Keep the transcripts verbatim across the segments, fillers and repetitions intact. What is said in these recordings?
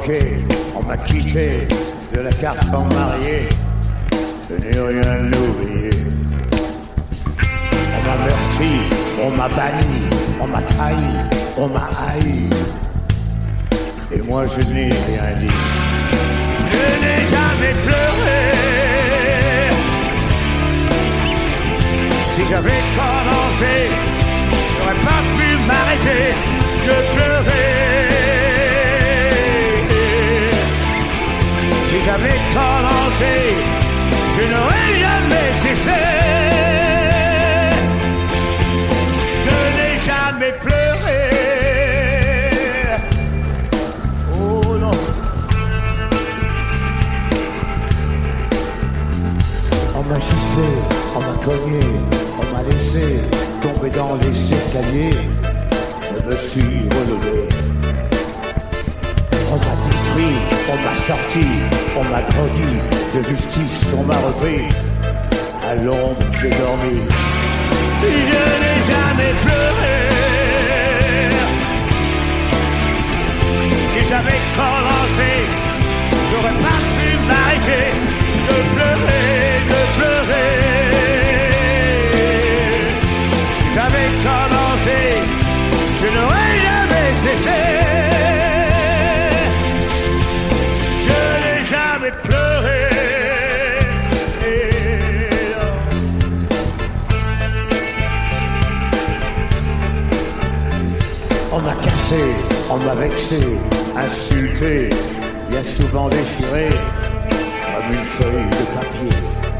troqué, on m'a quitté de la carte en marié. Je n'ai rien oublié. On m'a meurtri, on m'a banni, on m'a trahi, on m'a haï. Et moi je n'ai rien dit. Je n'ai jamais pleuré. Si j'avais commencé, j'aurais pas pu m'arrêter. Je pleurais. Si j'avais commencé, je n'aurais jamais cessé. Je n'ai jamais pleuré. Oh non. On m'a giflé, on m'a cogné, on m'a laissé tomber dans les escaliers. Je me suis relevé. On m'a détruit, on m'a sorti, on m'a grandi, de justice on m'a repris. À l'ombre j'ai dormi. Je n'ai jamais pleuré. Si j'avais commencé, j'aurais pas pu m'arrêter. De pleurer, de pleurer. Si j'avais commencé, je n'aurais jamais cessé. Je n'ai jamais pleuré. On m'a cassé, on m'a vexé, insulté, bien souvent déchiré, comme une feuille de papier.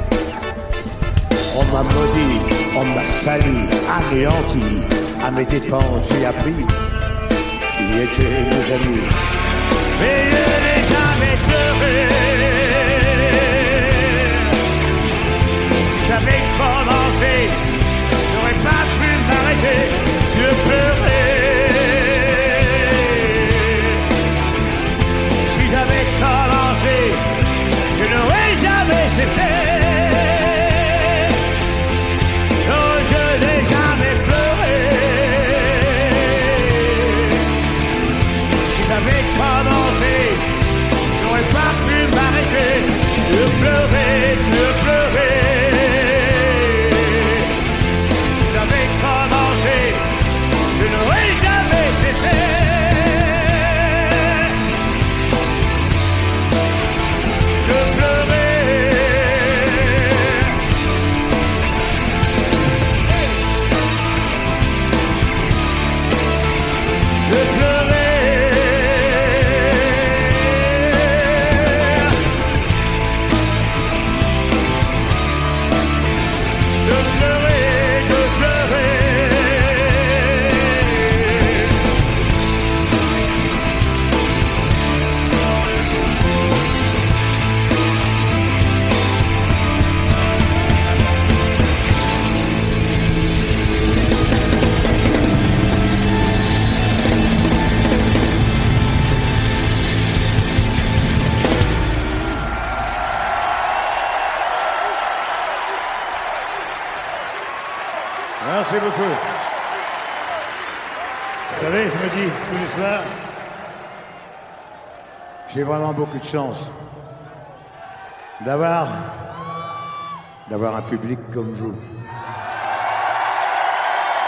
On m'a maudit, on m'a sali, anéanti, à mes dépens j'ai appris qui étaient nos amis. Mais je n'ai jamais pleuré. Si j'avais commencé, j'aurais pas pu m'arrêter de pleurer. Si j'avais commencé, je n'aurais jamais cessé. Non, je n'ai jamais pleuré. Si j'avais commencé, j'aurais pas pu m'arrêter de pleurer, de pleurer. Si j'avais commencé, je n'aurais jamais cessé. De pleurer. De pleurer. De pleurer, de pleurer. Merci beaucoup. Vous savez, je me dis tous les soirs, j'ai vraiment beaucoup de chance d'avoir d'avoir un public comme vous.